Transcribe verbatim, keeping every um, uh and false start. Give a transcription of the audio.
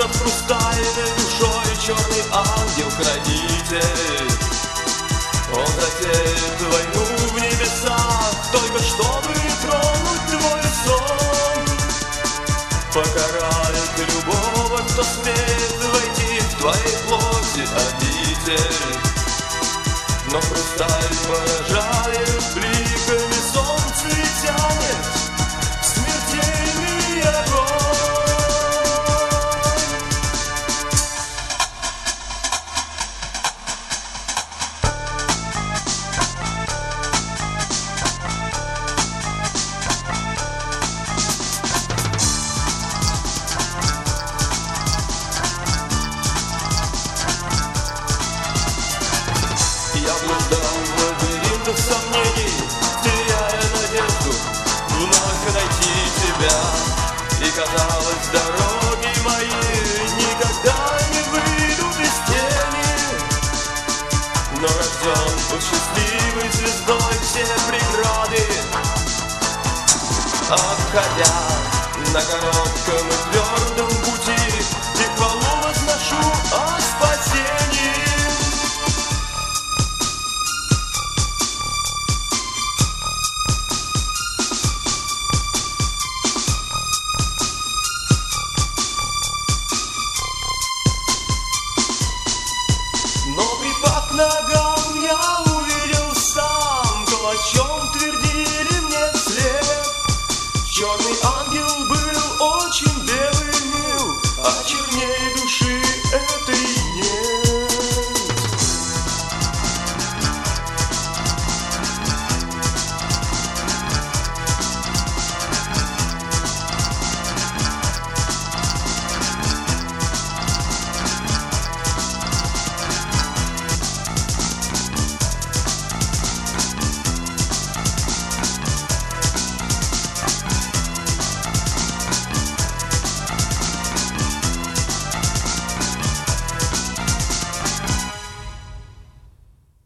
Над хрустальной душой черный ангел-хранитель. Он затеет войну в небесах, только чтобы тронуть твой сон. Покарает любого, кто смеет войти в твоей плоти обитель. Но хрусталь поражает бликами солнца и тянет в смертельный огонь. Я блуждал в лабиринтах сомнений, теряя надежду вновь найти тебя. И казалось, дороги мои никогда не выйдут из тени. Но рожден был счастливой звездой, все преграды обходя на коротком и